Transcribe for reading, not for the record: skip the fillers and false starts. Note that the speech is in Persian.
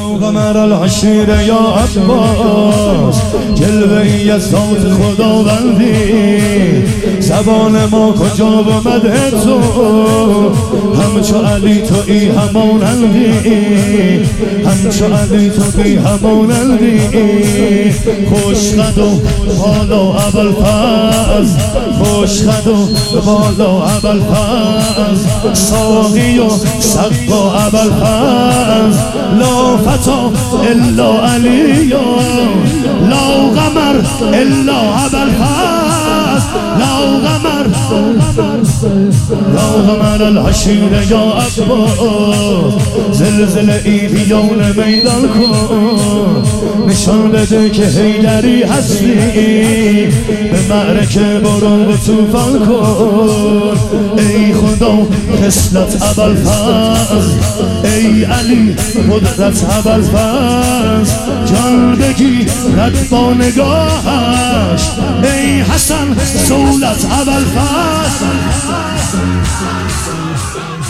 قمر العشیر یا عباس، جلوه‌ای از ذات خداوندی، زبان ما کجا به مدح تو، همچو علی تویی همانندی، همچو علی تویی همانندی. خوشخد و بالا ابوالفضل، خوشخد و بالا ابوالفضل، ساقی و سقا ابوالفضل، لا فتا الا علی، لا قمر الا ابوالفضل، لا قمر لا قمر العشیر یا عباس. زلزله ای بیان میدان کن، نشان بده که حیدری هستی، به معرکه برو و طوفان کن. ای خدا خصلت ابوالفضل، ای علی قدرت ابوالفضل، جان بگی رد با نگاهش، ای حسن سولت ابوالفضل.